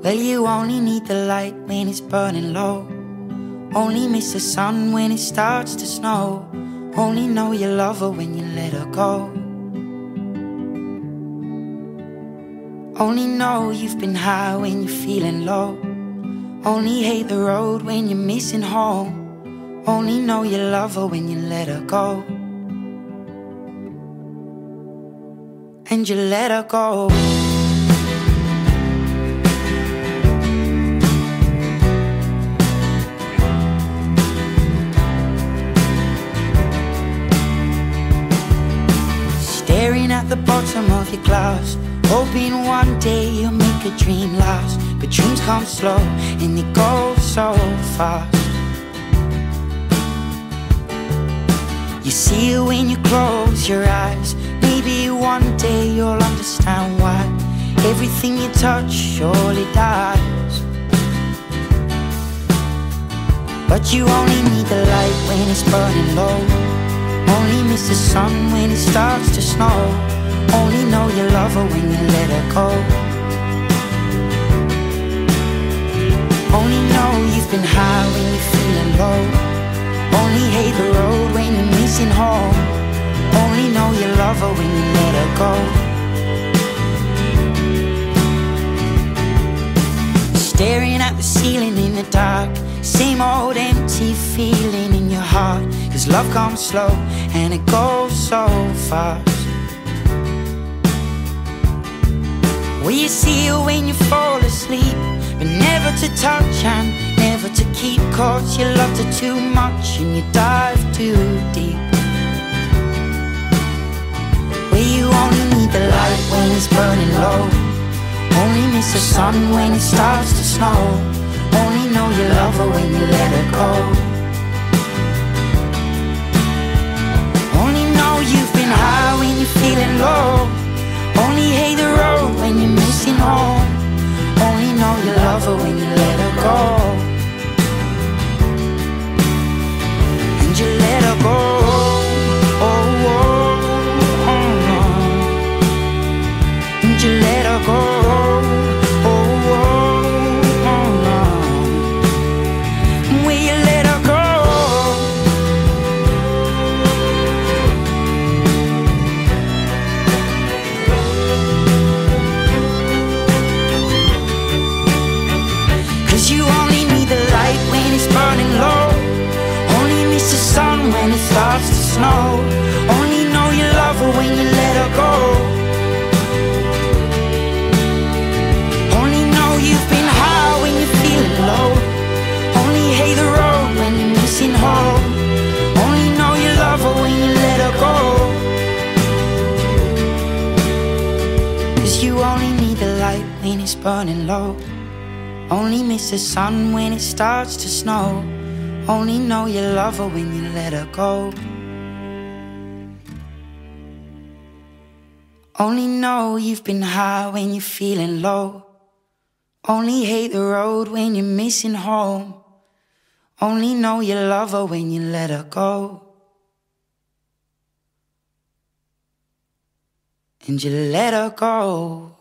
Well, you only need the light when it's burning low. Only miss the sun when it starts to snow. Only know you love her when you let her go. Only know you've been high when you're feeling low. Only hate the road when you're missing home. Only know you love her when you let her go. And you let her go. Staring at the bottom of your glass, hoping one day you'll make a dream last. But dreams come slow and they go so fast. You see it when you close your eyes. Maybe one day you'll understand why everything you touch surely dies. But you only need the light when it's burning low. Only miss the sun when it starts to snow. Only know you love her when you let her go. Only know you've been high when you're feeling low. Only hate the road when you're missing home. Only know you love her when you let her go. Staring at the ceiling in the dark, same old empty feeling in your heart. Cause love comes slow and it goes so fast. Well, you see it when you fall asleep, but never to touch and never to keep. Cause you loved her too much and you dive too deep. Well, you only need the light when it's burning low. Only miss the sun when it starts to snow. Only know you love her when you let her go. Only know you've been high when you're feeling low. Only hate the road when you're missing home. Only know you love her when you let her go. And you let her go. Oh, oh, oh, oh. And you let her go. When it starts to snow, only know you love her when you let her go. Only know you've been high when you're feeling low. Only hate the road when you're missing home. Only know you love her when you let her go. Cause you only need the light when it's burning low. Only miss the sun when it starts to snow. Only know you love her when you let her go. Only know you've been high when you're feeling low. Only hate the road when you're missing home. Only know you love her when you let her go. And you let her go.